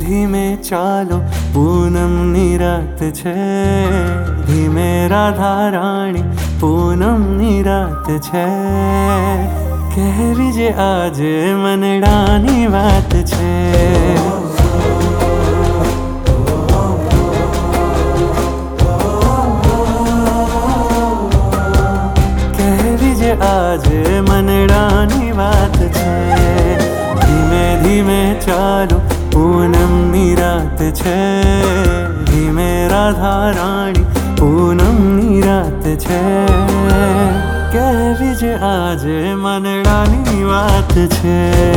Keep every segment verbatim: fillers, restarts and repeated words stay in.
ધીમે ચાલો પૂનમની રાત છે, ધીમે રાધા રાણી પૂનમની રાત છે, કહેવી જે આજે મનડાની વાત છે. કહેવી જે આજે મનડાની વાત છે, ધીમે ધીમે ચાલો પૂનમની રાત છે, ધીમે રાધા રાણી પૂનમની રાત છે, કહેવી જે આજે મનડાની વાત છે.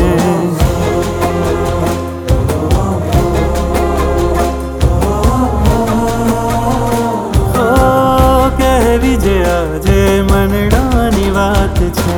ઓ કહેવી જે આજે મનડાની વાત છે.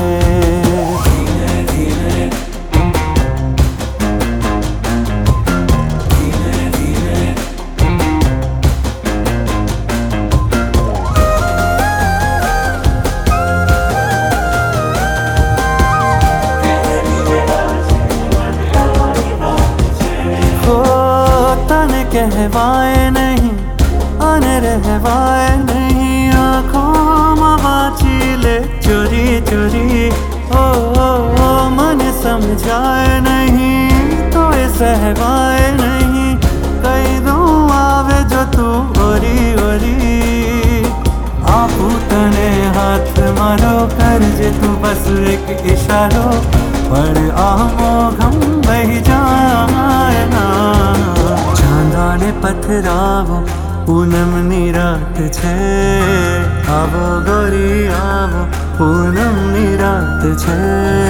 કહેવાય નહીં અને રહેવાય નહીં, આંખોમાં વાંચી લે ચોરી ચોરી. ઓ મને સમજાય નહીં તો એ સહેવાય નહીં, કઈ દઉં આવે જો તું ઓરી ઓરી. આપું તને હાથ મારો, કરજે તું બસ એક ઈશારો, પણ આમો ઘમ બહી જાય ના. ચાંદાને પથરાવો પૂનમની રાત છે, આવો ગોરી આવો પૂનમની રાત છે.